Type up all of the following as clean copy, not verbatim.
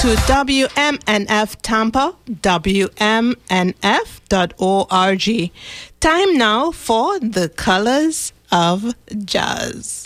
to WMNF Tampa, WMNF.org. Time now for the Colors of Jazz.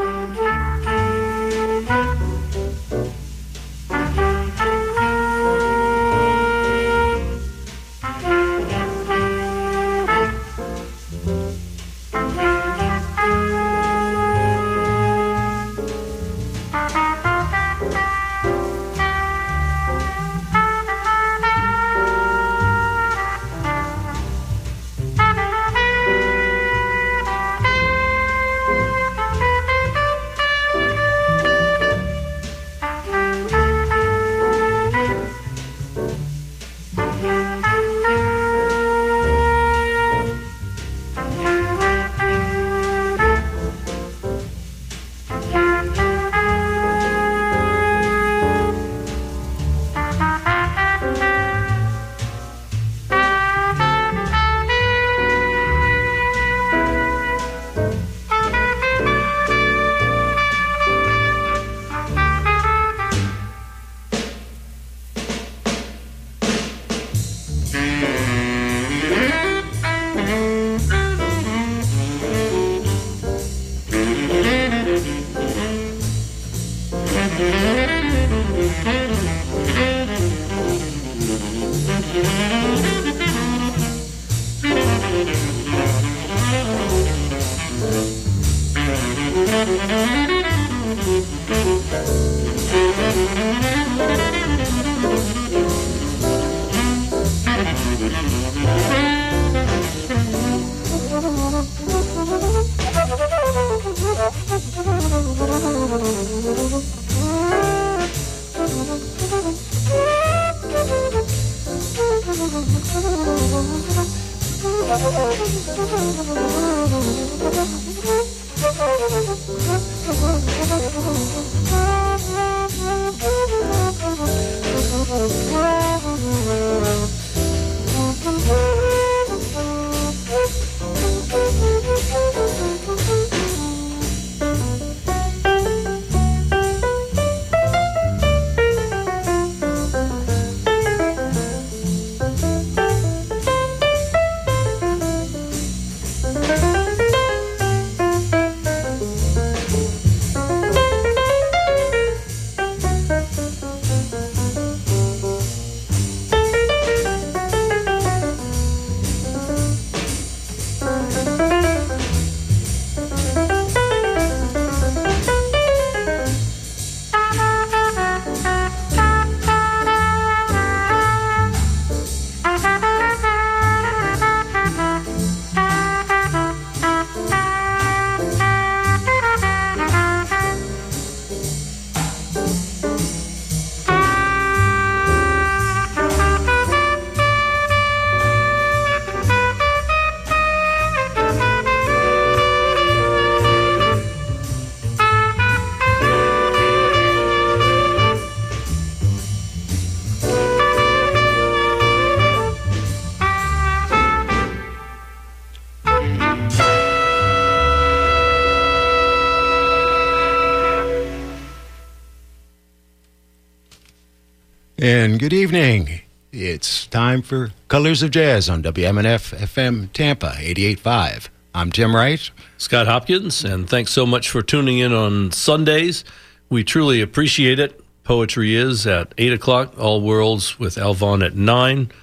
And good evening. It's time for Colors of Jazz on WMNF FM Tampa 88.5. I'm Tim Wright. Scott Hopkins, and thanks so much for tuning in on Sundays. We truly appreciate it. Poetry is at 8 o'clock, All Worlds with Alvon at 9. And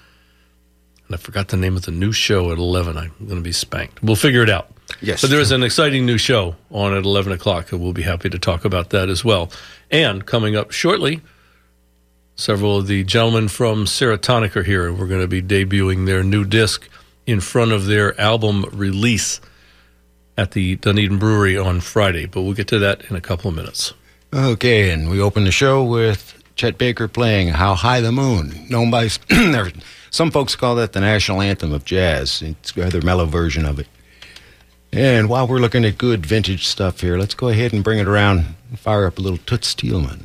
I forgot the name of the new show at 11. I'm going to be spanked. We'll figure it out. Yes. But there is an exciting new show on at 11 o'clock, and we'll be happy to talk about that as well. And coming up shortly, several of the gentlemen from Serotonik are here, and we're going to be debuting their new disc in front of their album release at the Dunedin Brewery on Friday. But we'll get to that in a couple of minutes. Okay, and we open the show with Chet Baker playing How High the Moon, known by some folks call that the national anthem of jazz. It's a rather mellow version of it. And while we're looking at good vintage stuff here, let's go ahead and bring it around and fire up a little Toots Thielman.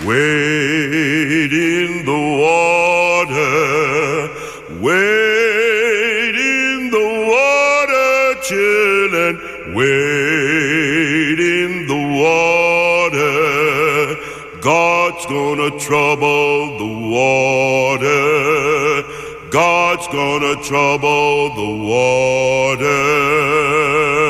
Wade in the water, wade in the water, children, wade in the water. God's gonna trouble the water. God's gonna trouble the water.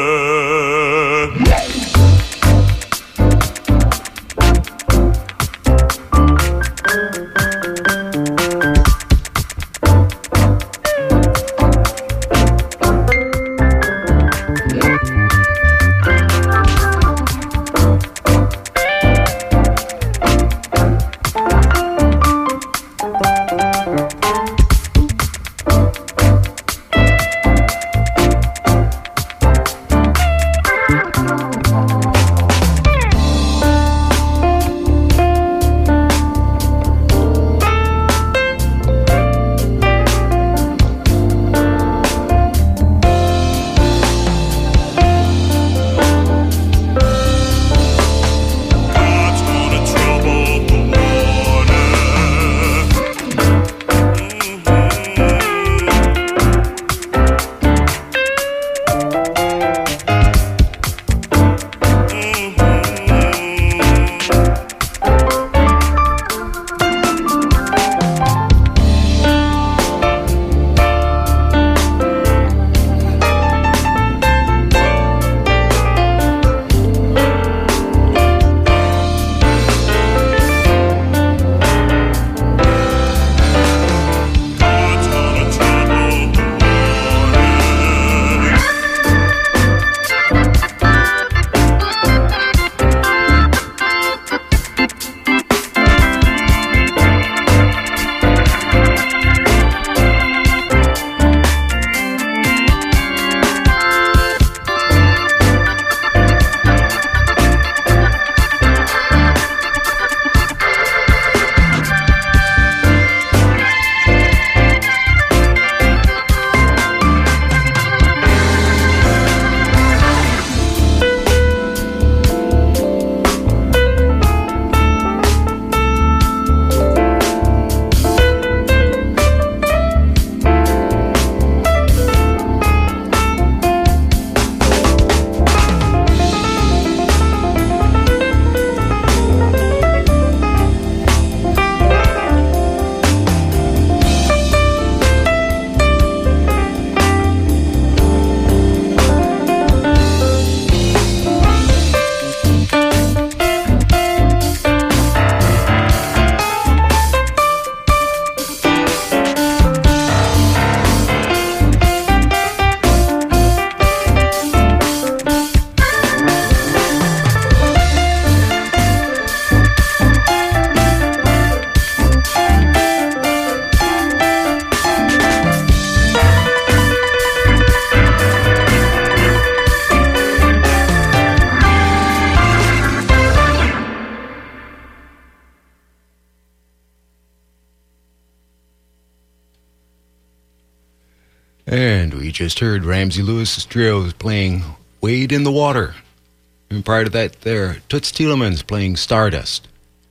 And we just heard Ramsey Lewis's trio playing Wade in the Water. And prior to that, there, Toots Thielemans playing Stardust.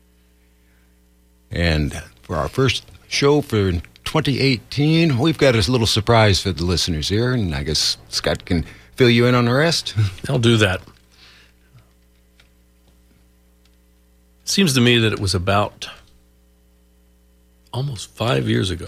And for our first show for 2018, we've got a little surprise for the listeners here, and I guess Scott can fill you in on the rest. I'll do that. It seems to me that it was about almost 5 years ago,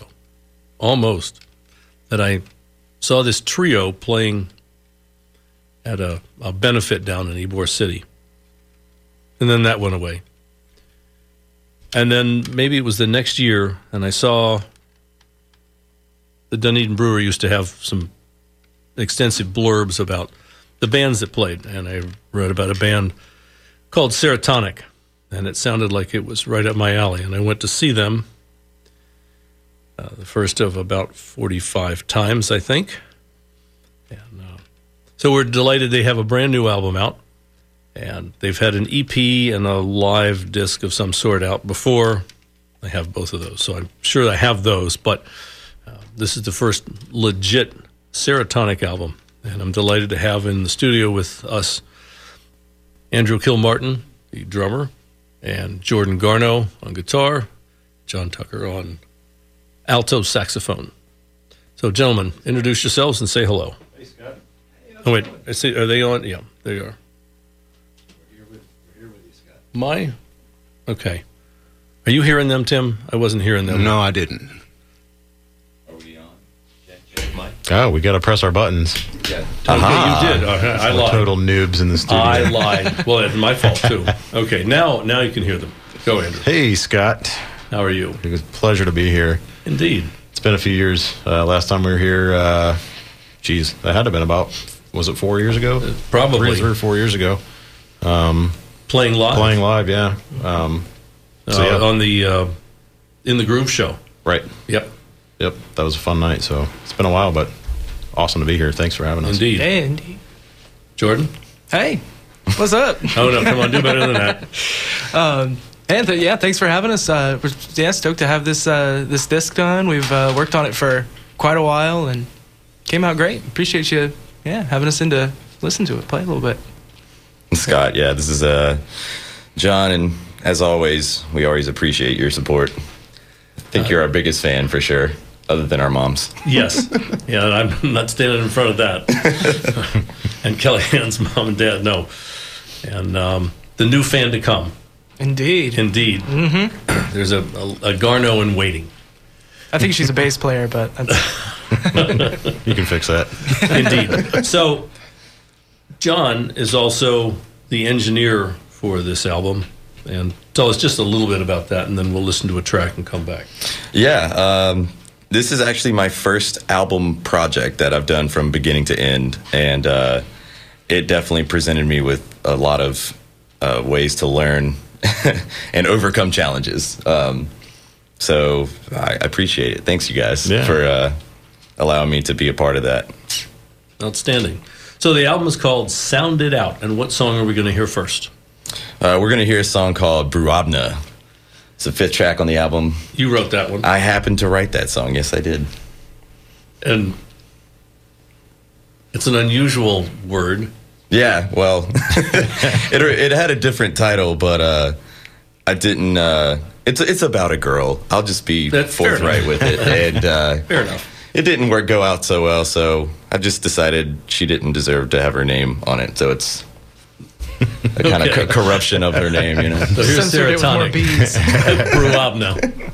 that I saw this trio playing at a benefit down in Ybor City. And then that went away. And then maybe it was the next year, and I saw the Dunedin Brewery used to have some extensive blurbs about the bands that played. And I read about a band called Serotonik, and it sounded like it was right up my alley. And I went to see them, the first of about 45 times, I think. And so we're delighted they have a brand new album out. And they've had an EP and a live disc of some sort out before. I have both of those, so I'm sure I have those. But this is the first legit Serotonik album. And I'm delighted to have in the studio with us Andrew Kilmartin, the drummer, and Jordan Garneau on guitar, John Tucker on alto saxophone. So, gentlemen, introduce yourselves and say hello. Hey, Scott. Oh, wait. I see, are they on? Yeah, they are. We're here with you, Scott. Okay. Are you hearing them, Tim? I wasn't hearing them. No, I didn't. Are we on? Check mic. Oh, we got to press our buttons. Yeah. Okay, you did. I We're lied. total noobs in the studio. I lied. Well, it's my fault, too. Okay, now you can hear them. Go, Andrew. Hey, Scott. How are you? It was a pleasure to be here. Indeed. It's been a few years. Last time we were here, that had to have been about, was it 4 years ago? Probably. 3 or 4 years ago. Playing live? Playing live, yeah. Yeah. On the In the Groove show. Right. Yep. That was a fun night. So it's been a while, but awesome to be here. Thanks for having us. Indeed. Hey, indeed. Jordan? Hey, what's up? Oh, no, come on, do better than that. And thanks for having us. We're stoked to have this disc done. We've worked on it for quite a while and came out great. Appreciate you, having us in to listen to it, play a little bit. Scott, this is John, and as always, we always appreciate your support. I think you're our biggest fan for sure, other than our moms. Yes. Yeah, I'm not standing in front of that. And Kellyanne's mom and dad, no. And the new fan to come. Indeed. Mm-hmm. There's a Garneau in waiting. I think she's a bass player, but You can fix that. Indeed. So, John is also the engineer for this album. And tell us just a little bit about that, and then we'll listen to a track and come back. Yeah, this is actually my first album project that I've done from beginning to end, and it definitely presented me with a lot of ways to learn and overcome challenges. So I appreciate it. Thanks, you guys, for allowing me to be a part of that. Outstanding. So the album is called Sound It Out, and what song are we going to hear first? We're going to hear a song called Bruabna. It's the 5th track on the album. You wrote that one. I happened to write that song. Yes, I did. And it's an unusual word. Yeah, well, it had a different title, but I didn't. It's about a girl. I'll just be forthright with it. And fair enough. It didn't go out so well, so I just decided she didn't deserve to have her name on it. So it's a kind of corruption of her name, you know. So here's Censored it with more Serotonin. bees. Bruabna.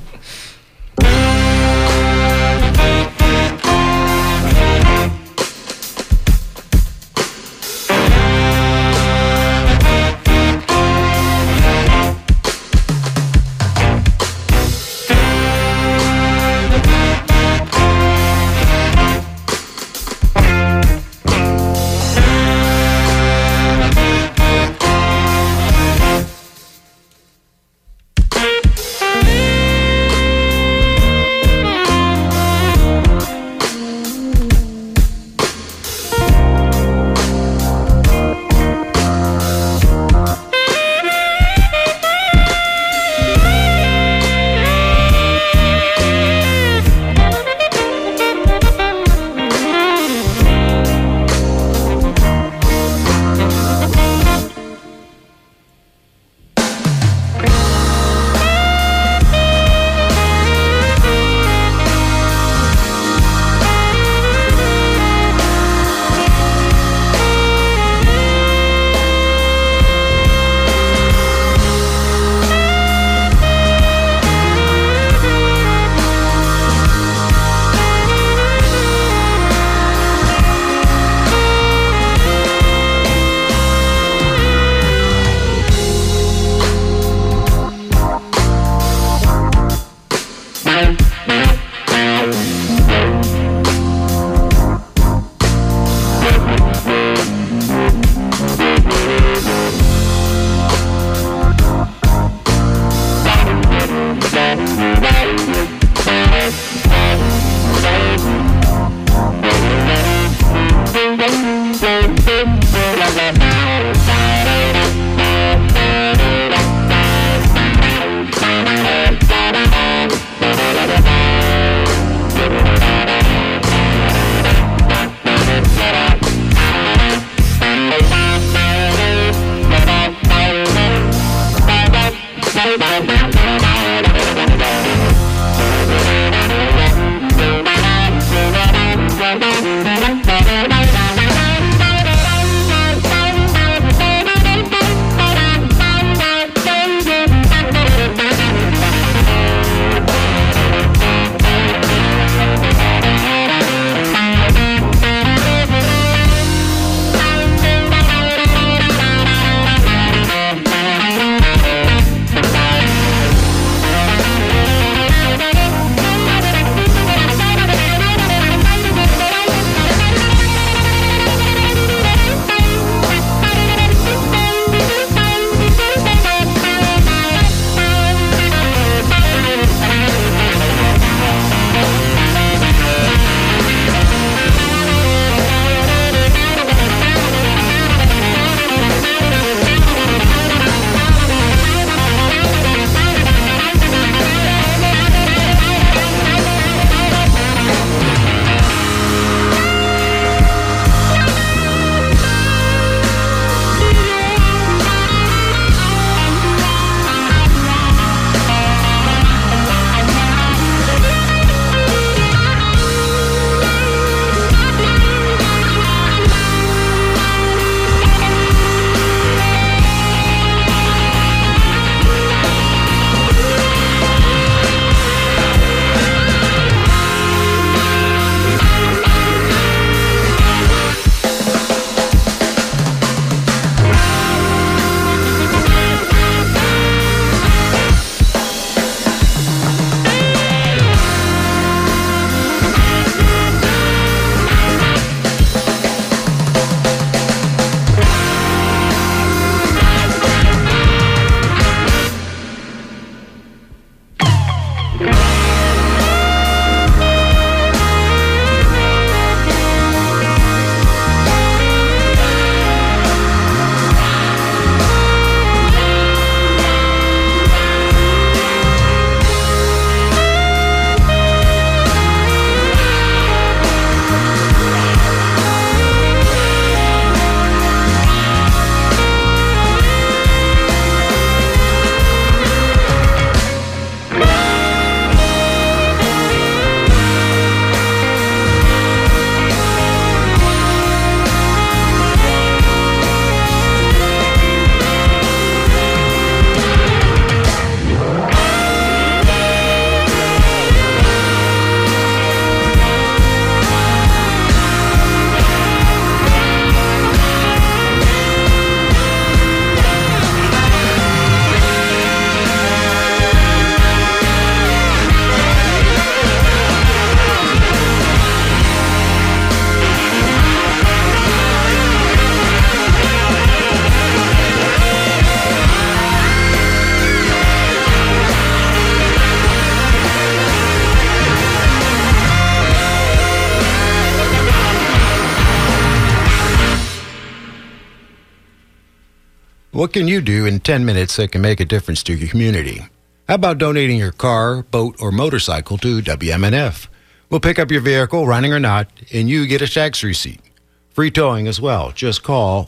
What can you do in 10 minutes that can make a difference to your community? How about donating your car, boat, or motorcycle to WMNF? We'll pick up your vehicle, running or not, and you get a tax receipt. Free towing as well. Just call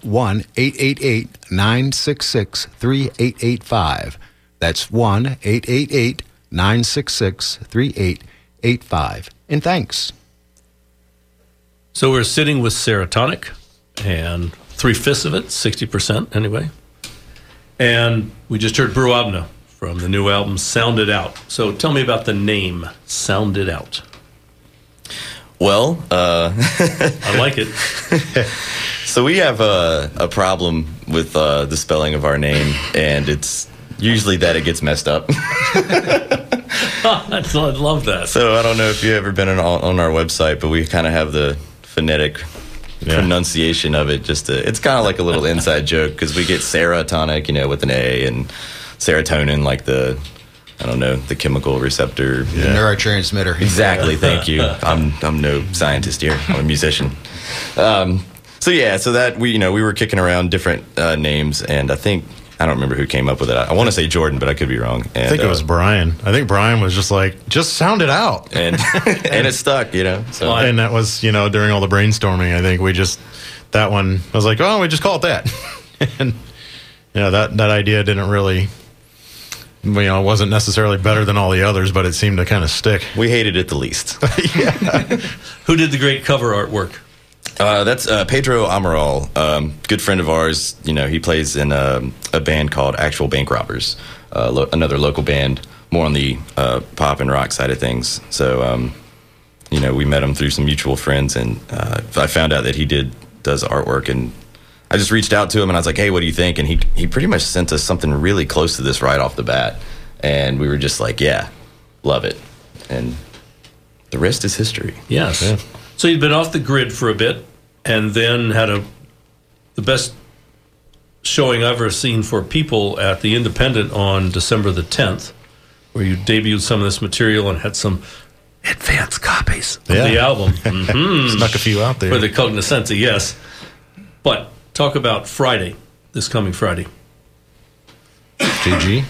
1-888-966-3885. That's 1-888-966-3885. And thanks. So we're sitting with Serotonik, and 3/5 of it, 60% anyway. And we just heard Brew Abna from the new album, Sound It Out. So tell me about the name, Sound It Out. Well, I like it. So we have a problem with the spelling of our name, and it's usually that it gets messed up. I love that. So I don't know if you've ever been on our website, but we kind of have the phonetic pronunciation of it. It's kind of like a little inside joke, because we get Serotonik, with an A, and serotonin, like the chemical receptor. The neurotransmitter. Exactly. Thank you. I'm no scientist here. I'm a musician. So that we were kicking around different names, and I don't remember who came up with it. I want to say Jordan, but I could be wrong. And, I think it was Brian. I think Brian was just like, just sound it out. And and it stuck, So. And that was, during all the brainstorming, I think that one, I was like, oh, we just call it that. And, that idea didn't really, it wasn't necessarily better than all the others, but it seemed to kind of stick. We hated it the least. Who did the great cover artwork? That's Pedro Amaral, good friend of ours. He plays in a band called Actual Bank Robbers, another local band, more on the pop and rock side of things. So, we met him through some mutual friends, and I found out that he does artwork, and I just reached out to him, and I was like, hey, what do you think? And he pretty much sent us something really close to this right off the bat, and we were just like, yeah, love it. And the rest is history. Yes. Yeah. So you'd been off the grid for a bit, and then had the best showing I've ever seen for people at the Independent on December the 10th, where you debuted some of this material and had some advanced copies of the album. Mm-hmm. Snuck a few out there. For the Cognoscenza, yes. But talk about Friday, this coming Friday. GG.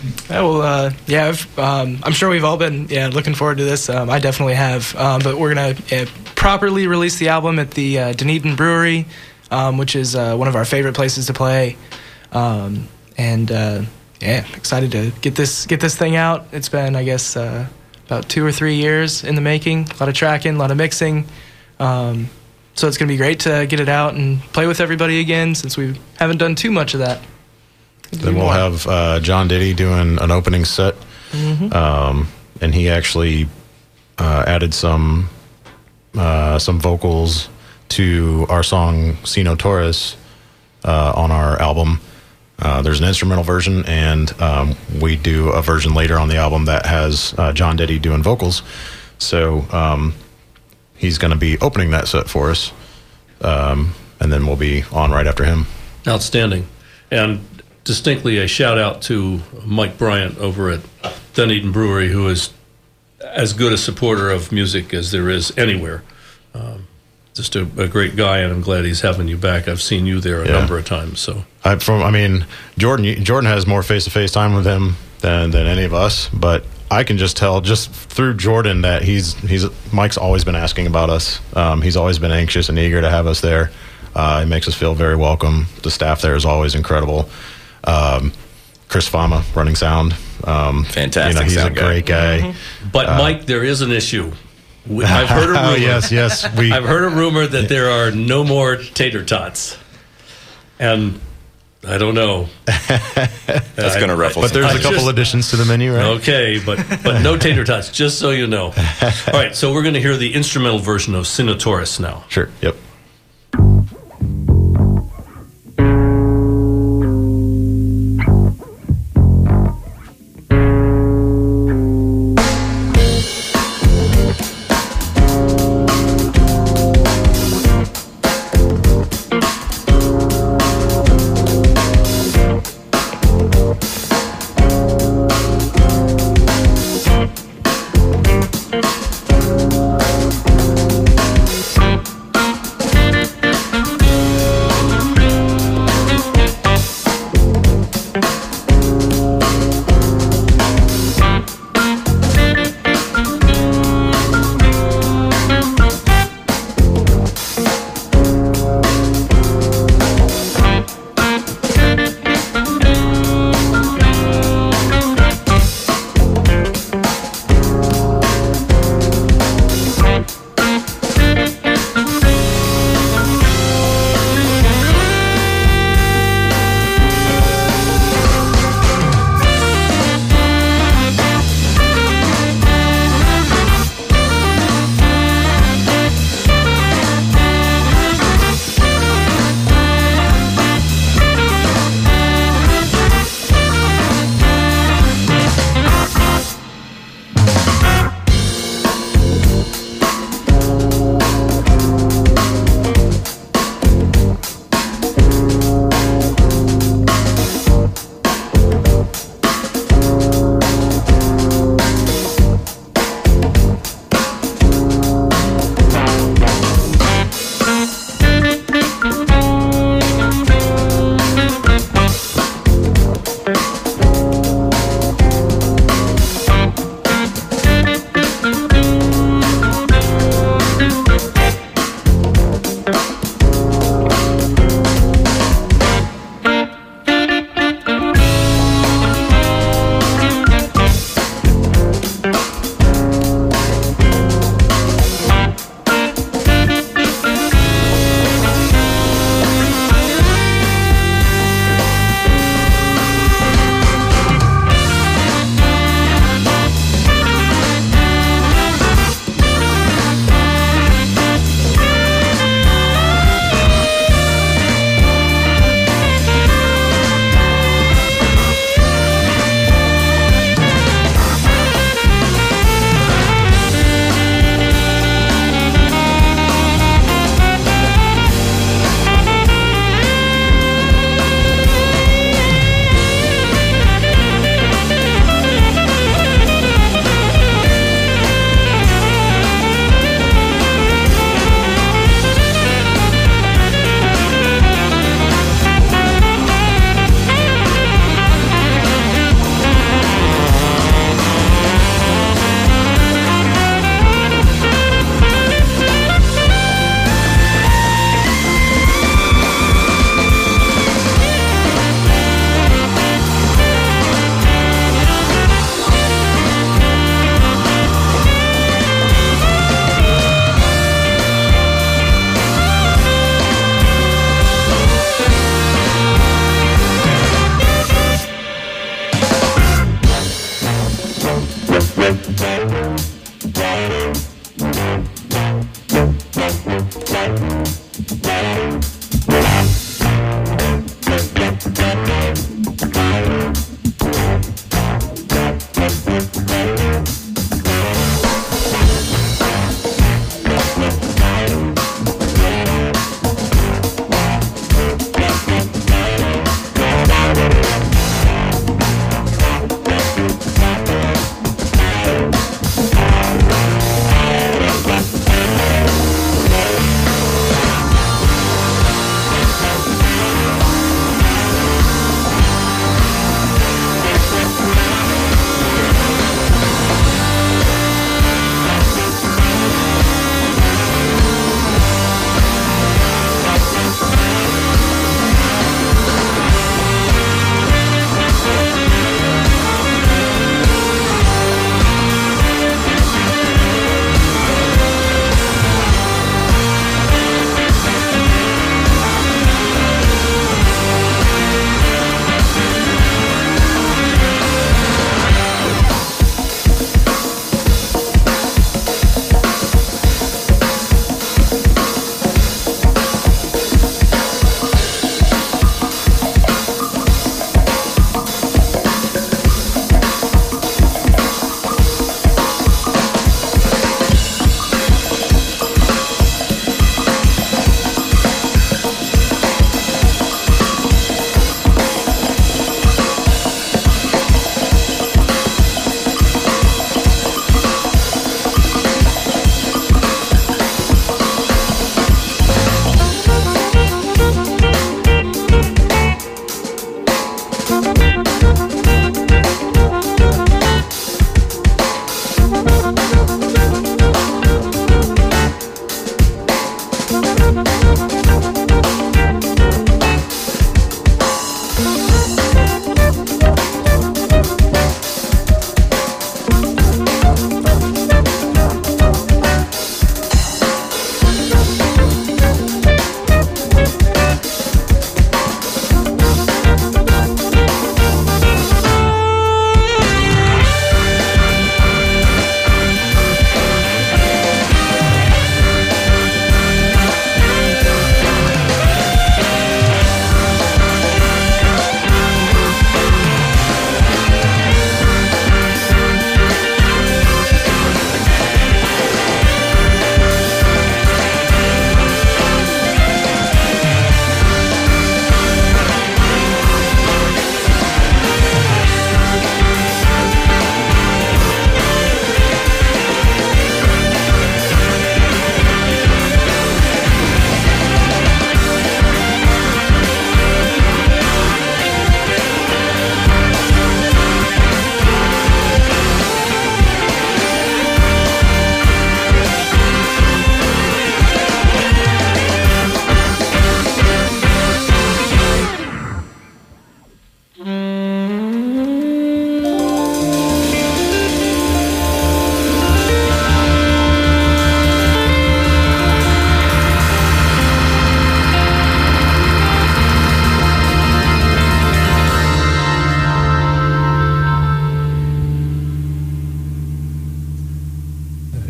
I'm sure we've all been looking forward to this. I definitely have. But we're going to properly release the album at the Dunedin Brewery, which is one of our favorite places to play. Excited to get this thing out. It's been, I guess, about 2 or 3 years in the making. A lot of tracking, a lot of mixing. So it's going to be great to get it out and play with everybody again, since we haven't done too much of that. Then we'll have John Diddy doing an opening set. Mm-hmm. And he actually added some vocals to our song Sino Torres on our album. There's an instrumental version, and we do a version later on the album that has John Diddy doing vocals. So he's going to be opening that set for us, and then we'll be on right after him. Outstanding. And distinctly a shout out to Mike Bryant over at Dunedin Brewery, who is as good a supporter of music as there is anywhere. Just a great guy, and I'm glad he's having you back. I've seen you there a number of times. So Jordan has more face-to-face time with him than any of us, but I can just tell just through Jordan that Mike's always been asking about us. He's always been anxious and eager to have us there. It makes us feel very welcome. The staff there is always incredible. Chris Fama running sound. Fantastic. He's sound a great guy. Mm-hmm. But Mike, there is an issue. I've heard a rumor. yes. I've heard a rumor that there are no more tater tots, and I don't know. That's going to ruffle. But there's a couple additions to the menu, right? Okay, but no tater tots, just so you know. All right, so we're going to hear the instrumental version of Sino Torres now. Sure. Yep.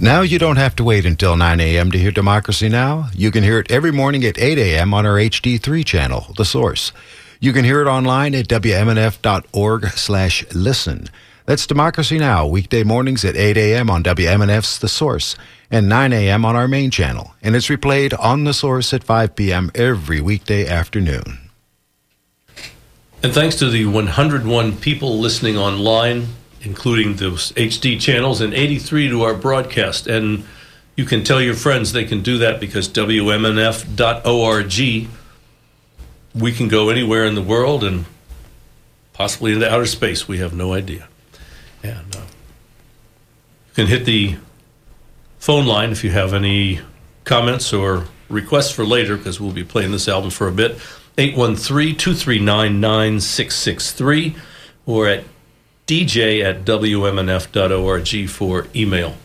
Now you don't have to wait until 9 a.m. to hear Democracy Now! You can hear it every morning at 8 a.m. on our HD3 channel, The Source. You can hear it online at WMNF.org/listen. That's Democracy Now! Weekday mornings at 8 a.m. on WMNF's The Source and 9 a.m. on our main channel. And it's replayed on The Source at 5 p.m. every weekday afternoon. And thanks to the 101 people listening online, including those HD channels, and 83 to our broadcast. And you can tell your friends they can do that because WMNF.org, we can go anywhere in the world and possibly into outer space. We have no idea. And you can hit the phone line if you have any comments or requests for later, because we'll be playing this album for a bit. 813-239-9663 or at dj@wmnf.org for email.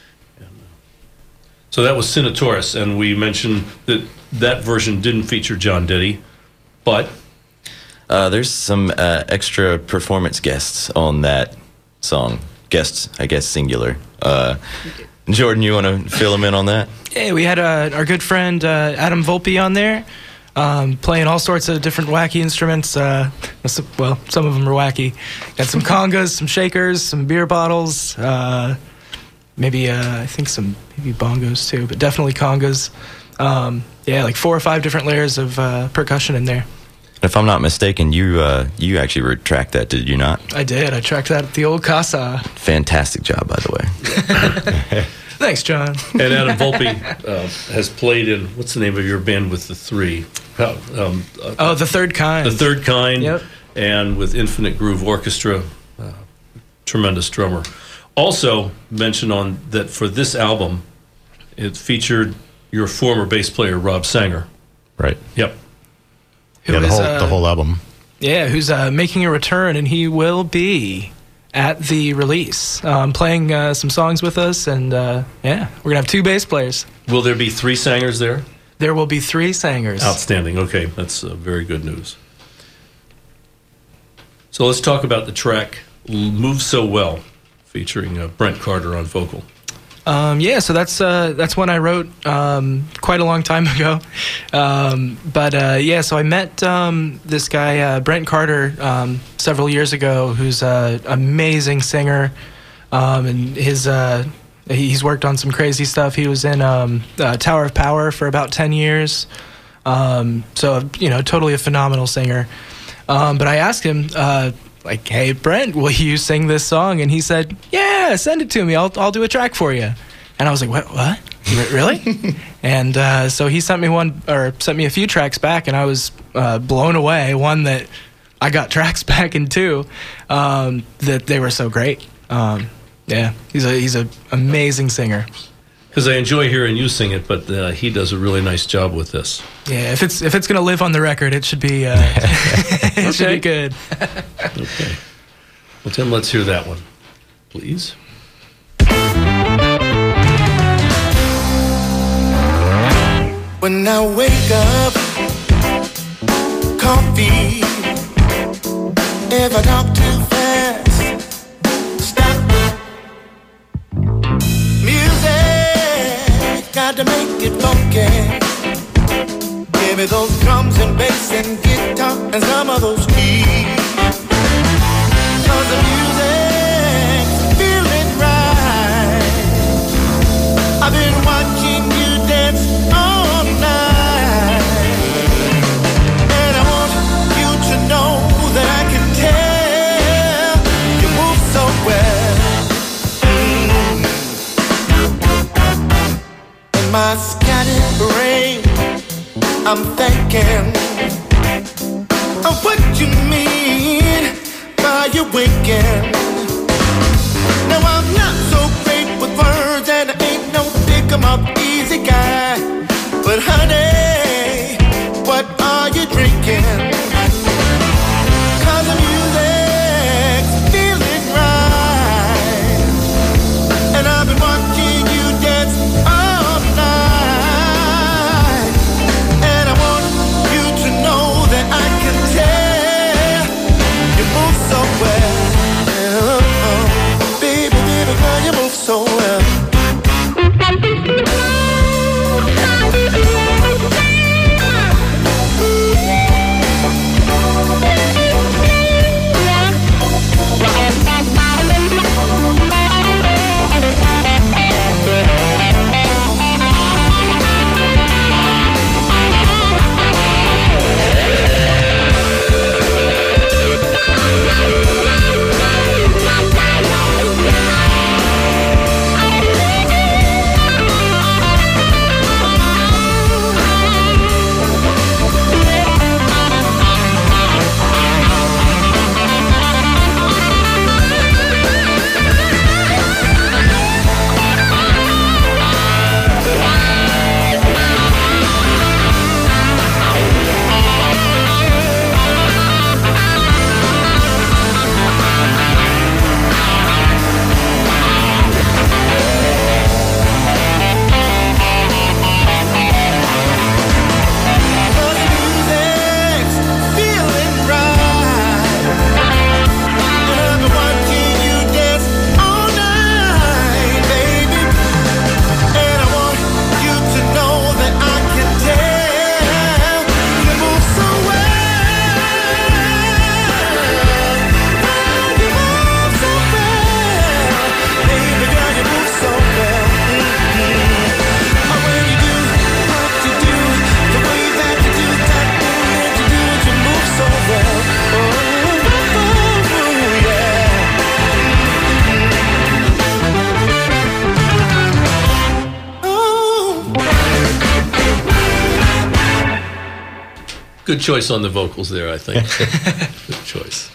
So that was Sinatoris, and we mentioned that version didn't feature John Deddy, but there's some extra performance guests on that song. Guests, I guess, singular. Jordan, you want to fill them in on that? Yeah, we had our good friend Adam Volpe on there. Playing all sorts of different wacky instruments. Well, some of them are wacky. Got some congas, some shakers, some beer bottles. Maybe I think maybe bongos too, but definitely congas. Like 4 or 5 different layers of percussion in there. If I'm not mistaken, you actually tracked that, did you not? I did. I tracked that at the old Casa. Fantastic job, by the way. Thanks, John. And Adam Volpe has played in, what's the name of your band with the 3? The Third Kind. The Third Kind. Yep. And with Infinite Groove Orchestra, tremendous drummer. Also mentioned on that for this album, it featured your former bass player, Rob Sanger. Right. Yep. The whole album. Yeah, who's making a return, and he will be at the release, playing some songs with us, and we're going to have 2 bass players. Will there be 3 singers there? There will be 3 singers. Outstanding. Okay, that's very good news. So let's talk about the track Move So Well, featuring Brent Carter on vocal. So that's one I wrote quite a long time ago. So I met this guy, Brent Carter, several years ago, who's an amazing singer, and he's worked on some crazy stuff. He was in Tower of Power for about 10 years, totally a phenomenal singer. But I asked him, hey, Brent, will you sing this song? And he said, yeah, send it to me. I'll do a track for you. And I was like, what? Really? And so he sent me a few tracks back, and I was blown away. One that I got tracks back in, too, that they were so great. He's an amazing singer. Because I enjoy hearing you sing it, but he does a really nice job with this. Yeah, if it's going to live on the record, it should be should be good. Okay. Well, Tim, let's hear that one, please. When I wake up, coffee. If I talk too fast, stop. Music, got to make it funky. Give me those drums and bass and guitar and some of those keys. 'Cause the music's feeling right. I've been watching you dance all night, and I want you to know that I can tell you move so well. In my scattered brain, I'm thinking of what you mean by you winking. Now I'm not so great with words, and I ain't no pick-em-up easy guy, but honey, what are you drinking? 'Cause the music's feeling right, and I've been watching you dance all night, and I want you to know that I can tell you move so well. Baby, baby girl, you move so well. Good choice on the vocals there, I think. Good choice.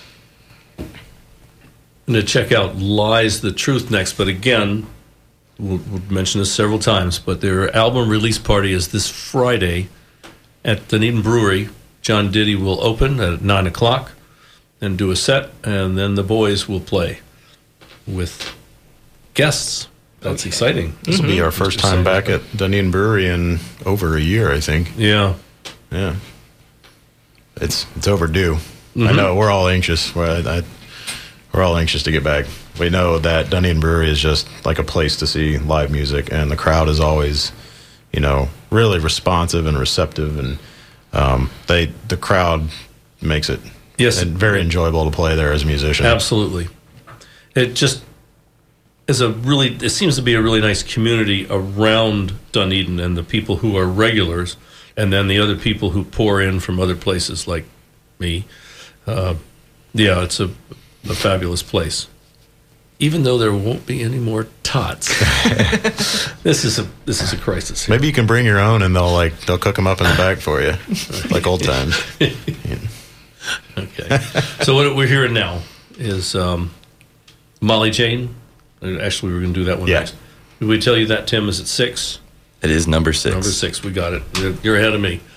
And to check out Lies the Truth next, but again, we'll mention this several times, but their album release party is this Friday at Dunedin Brewery. John Diddy will open at 9 o'clock and do a set, and then the boys will play with guests. That's exciting. This will be our first time back at Dunedin Brewery in over a year, I think. Yeah. Yeah. It's overdue. I know we're all anxious. We're all anxious to get back. We know that Dunedin Brewery is just like a place to see live music, and the crowd is always, really responsive and receptive, and the crowd makes it very enjoyable to play there as a musician. Absolutely. It just is it seems to be a really nice community around Dunedin and the people who are regulars, and then the other people who pour in from other places like me. It's a fabulous place. Even though there won't be any more tots, this is a crisis here. Maybe you can bring your own, and they'll cook them up in the back for you, like old times. Okay. So what we're hearing now is Molly Jane. Actually, we're going to do that one next. Did we tell you that, Tim? Is it 6? It is number 6. Number 6. We got it. You're ahead of me.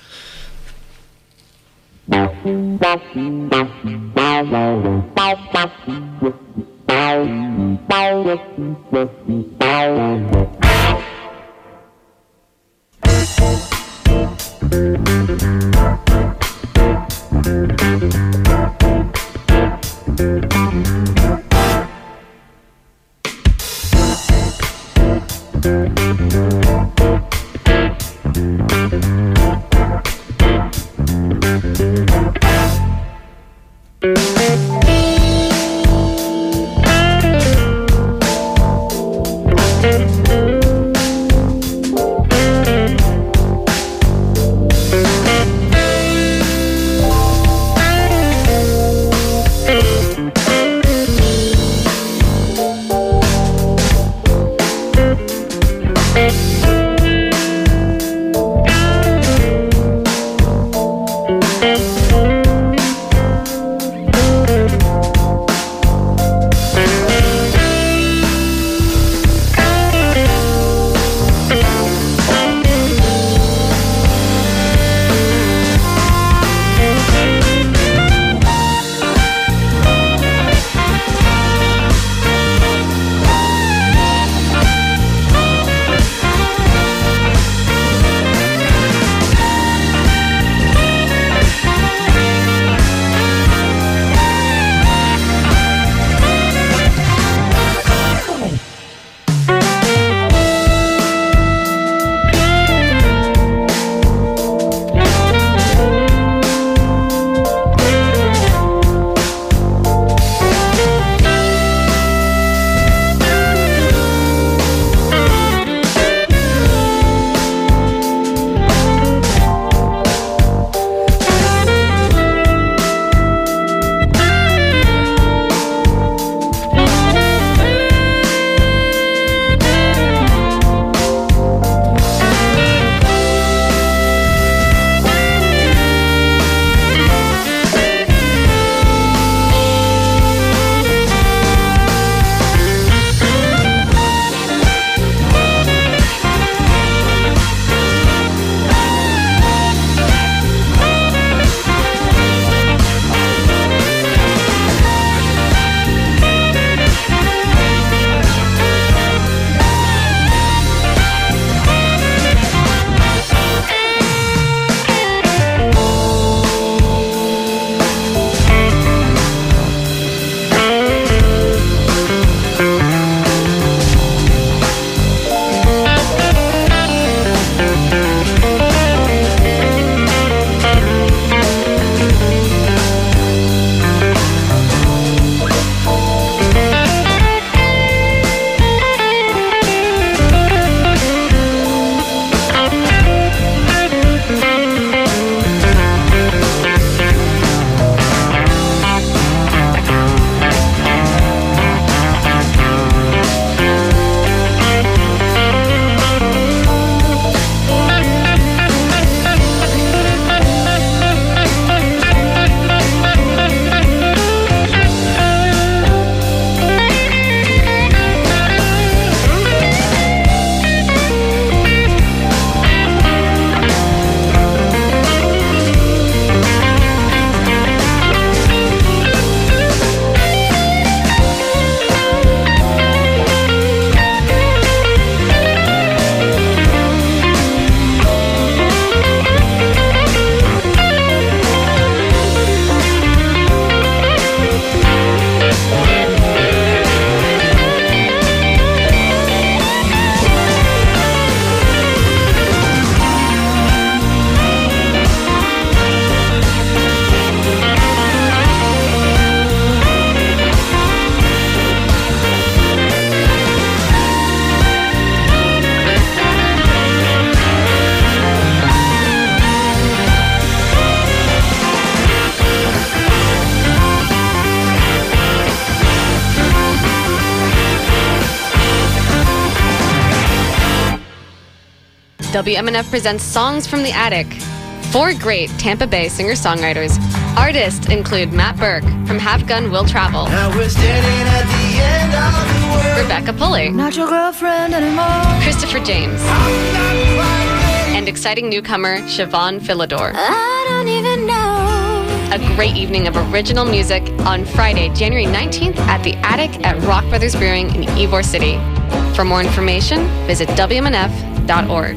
WMNF presents Songs from the Attic. 4 great Tampa Bay singer-songwriters. Artists include Matt Burke from Have Gun Will Travel. Now we're standing at the end of the world. Rebecca Pulley. Not your girlfriend anymore. Christopher James. I'm not quite ready. And exciting newcomer Siobhan Philidor. I don't even know. A great evening of original music on Friday, January 19th at the Attic at Rock Brothers Brewing in Ybor City. For more information, visit WMNF.org.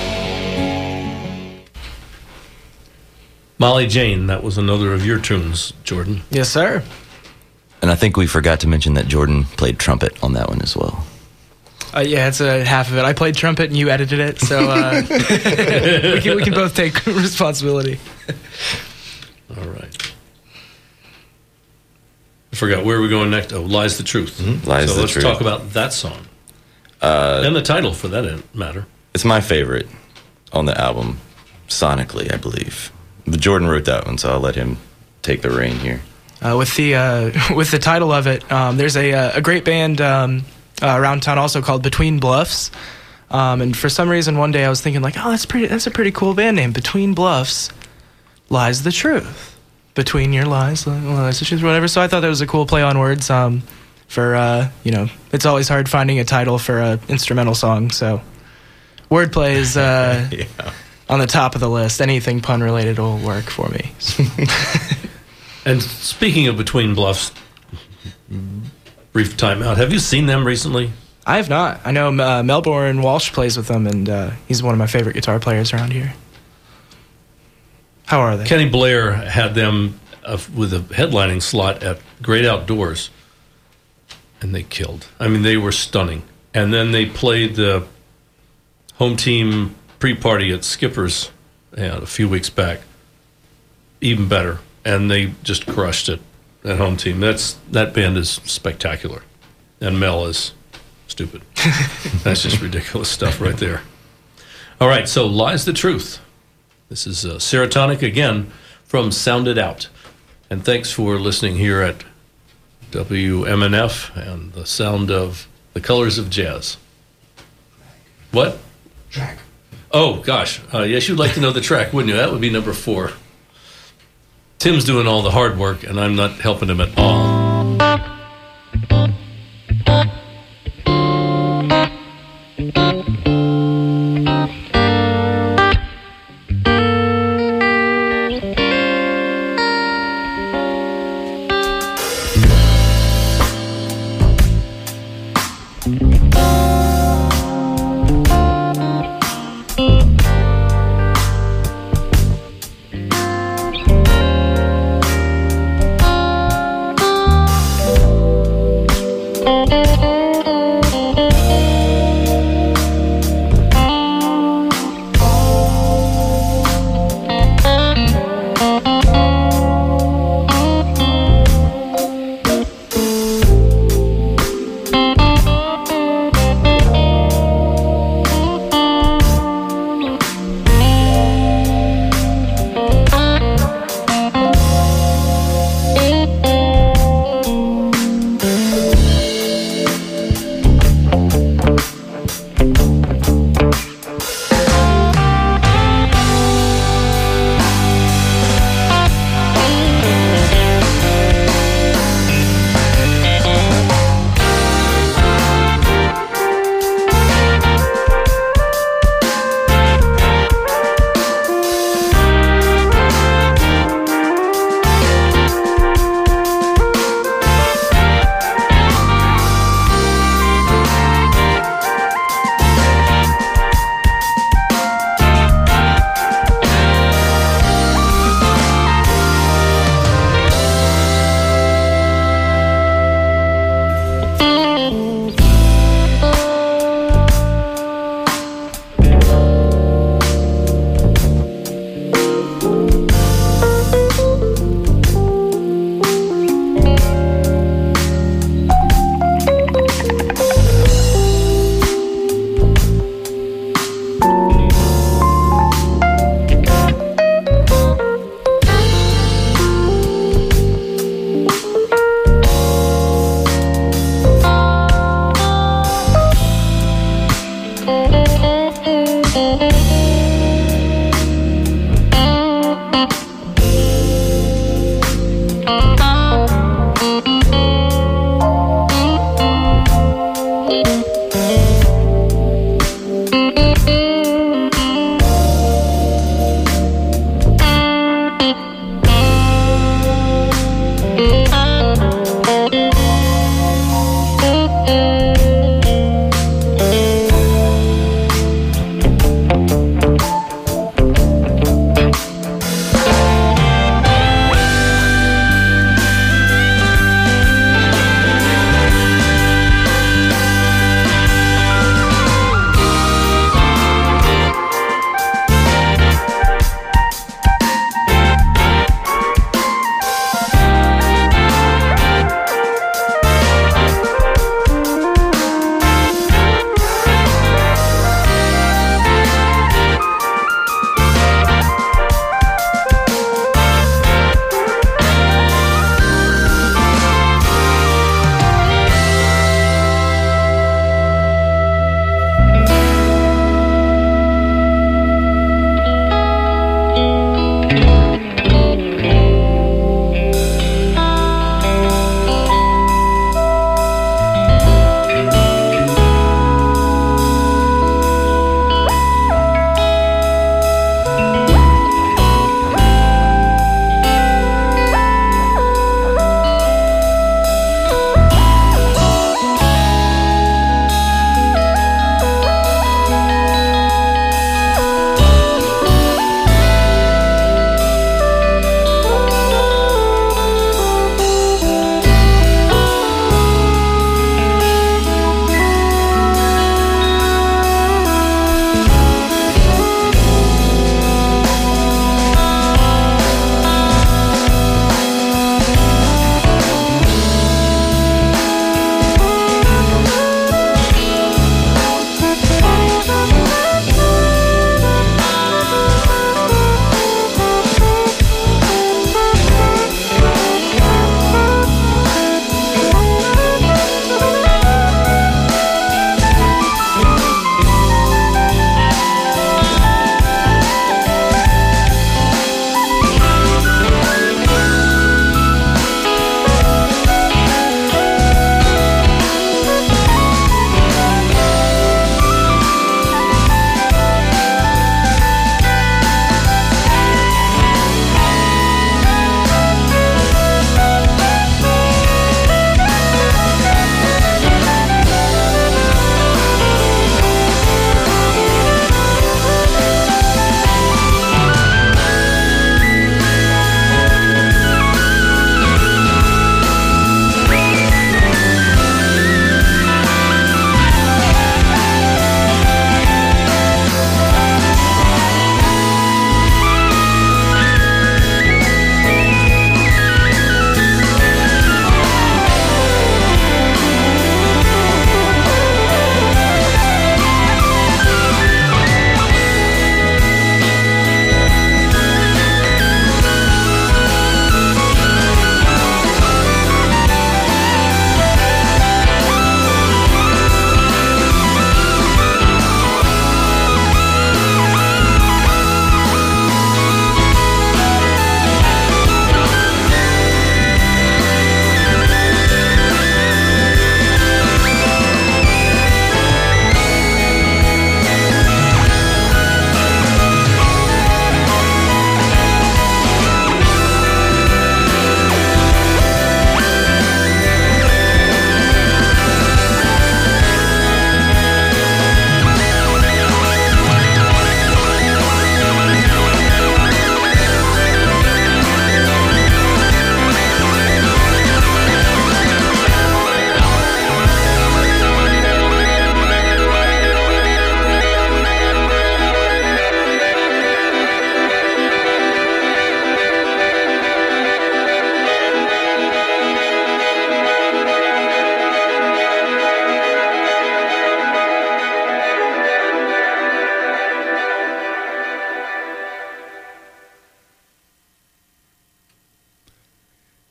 Molly Jane, that was another of your tunes, Jordan. Yes, sir. And I think we forgot to mention that Jordan played trumpet on that one as well. Yeah, it's half of it. I played trumpet and you edited it, so we can both take responsibility. All right. I forgot where are we going next. Oh, Lies the Truth. Mm-hmm. Lies so the let's Truth. talk about that song. And the title, for that matter. It's my favorite on the album, sonically, I believe. But Jordan wrote that one, so I'll let him take the reign here. With the title of it, there's a great band around town also called Between Bluffs. And for some reason, one day I was thinking like, oh, that's a pretty cool band name. Between Bluffs lies the truth. Between your lies lies the truth, whatever. So I thought that was a cool play on words. For it's always hard finding a title for an instrumental song. So wordplay is on the top of the list. Anything pun related will work for me. And speaking of Between Bluffs, brief timeout. Have you seen them recently? I have not. I know Melbourne Walsh plays with them, and he's one of my favorite guitar players around here. How are they? Kenny Blair had them with a headlining slot at Great Outdoors, and they killed. I mean, they were stunning. And then they played the home team pre-party at Skipper's a few weeks back. Even better. And they just crushed it at home team. That band is spectacular. And Mel is stupid. That's just ridiculous stuff right there. All right, so Lies the Truth. This is Serotonica again from Sound It Out. And thanks for listening here at WMNF and the sound of the colors of jazz. What? Track. Oh, gosh. Yes, you'd like to know the track, wouldn't you? That would be number 4. Tim's doing all the hard work, and I'm not helping him at all.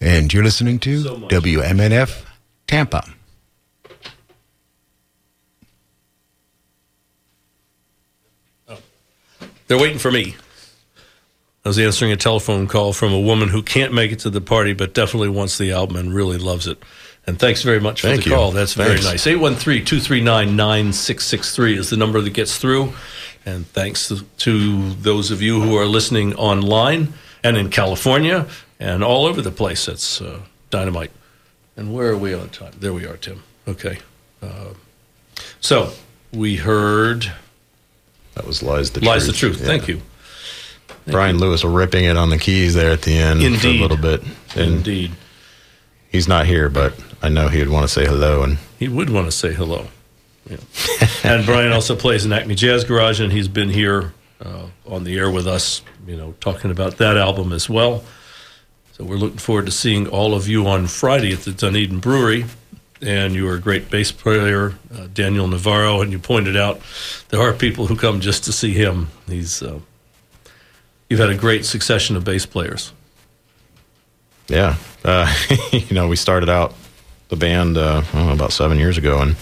And you're listening to So much. WMNF Tampa. They're waiting for me. I was answering a telephone call from a woman who can't make it to the party, but definitely wants the album and really loves it. And thanks very much for Thank the you. call. That's very Thanks. nice. 813-239-9663 is the number that gets through. And thanks to those of you who are listening online and in California and all over the place. That's dynamite. And where are we on time? There we are, Tim. Okay. So we heard That was Lies the Lies the Truth. Truth. Thank you. Brian Lewis ripping it on the keys there at the end for a Indeed. little bit. And Indeed. he's not here, but I know he'd want to say hello. And He would want to say hello. Yeah. And Brian also plays in Acme Jazz Garage, and he's been here on the air with us, talking about that album as well. So we're looking forward to seeing all of you on Friday at the Dunedin Brewery. And you are a great bass player, Daniel Navarro, and you pointed out there are people who come just to see him. You've had a great succession of bass players. yeah, we started out the band about 7 years ago, and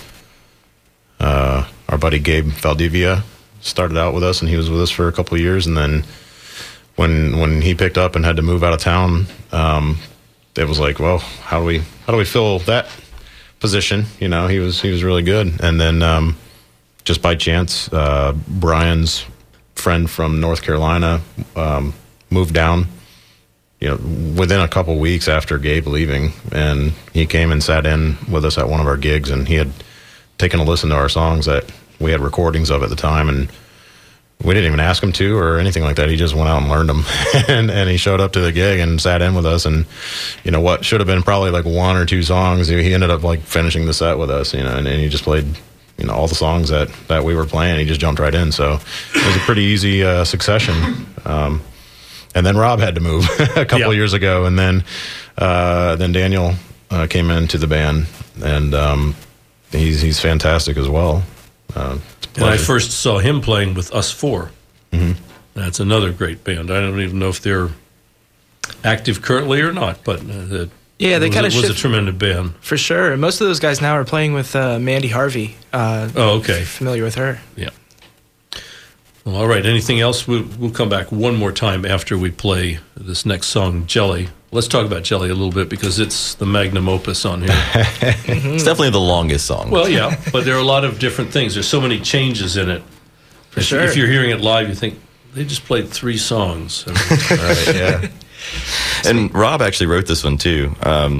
our buddy Gabe Valdivia started out with us, and he was with us for a couple of years. And then when he picked up and had to move out of town, it was like, well, how do we fill that position? He was really good. And then just by chance, Brian's friend from North Carolina moved down within a couple weeks after Gabe leaving, and he came and sat in with us at one of our gigs, and he had taken a listen to our songs that we had recordings of at the time, and we didn't even ask him to or anything like that. He just went out and learned them. and he showed up to the gig and sat in with us, and what should have been probably like one or two songs, he ended up like finishing the set with us, and he just played all the songs that we were playing. He just jumped right in, so it was a pretty easy succession. And then Rob had to move a couple of years ago, and then Daniel came into the band, and he's fantastic as well. And I first saw him playing with Us Four. Mm-hmm. That's another great band. I don't even know if they're active currently or not, but Yeah, they kind of was a tremendous band. for sure. And most of those guys now are playing with Mandy Harvey. Okay. Familiar with her? Yeah. Well, all right. Anything else? We'll come back one more time after we play this next song, Jelly. Let's talk about Jelly a little bit because it's the magnum opus on here. It's definitely the longest song. Well, yeah, but there are a lot of different things. There's so many changes in it. For sure. If you're hearing it live, you think they just played 3 songs. Right, yeah. And Rob actually wrote this one too.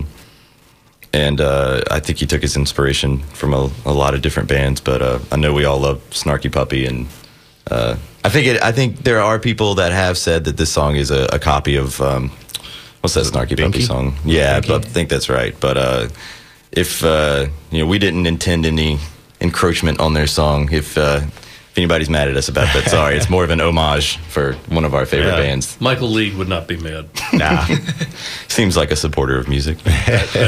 And I think he took his inspiration from a lot of different bands, but I know we all love Snarky Puppy, and I think there are people that have said that this song is a copy of what's that Snarky Puppy song? Yeah, I think that's right. But if we didn't intend any encroachment on their song, if anybody's mad at us about that, sorry. It's more of an homage for one of our favorite bands. Michael League would not be mad. Nah, seems like a supporter of music.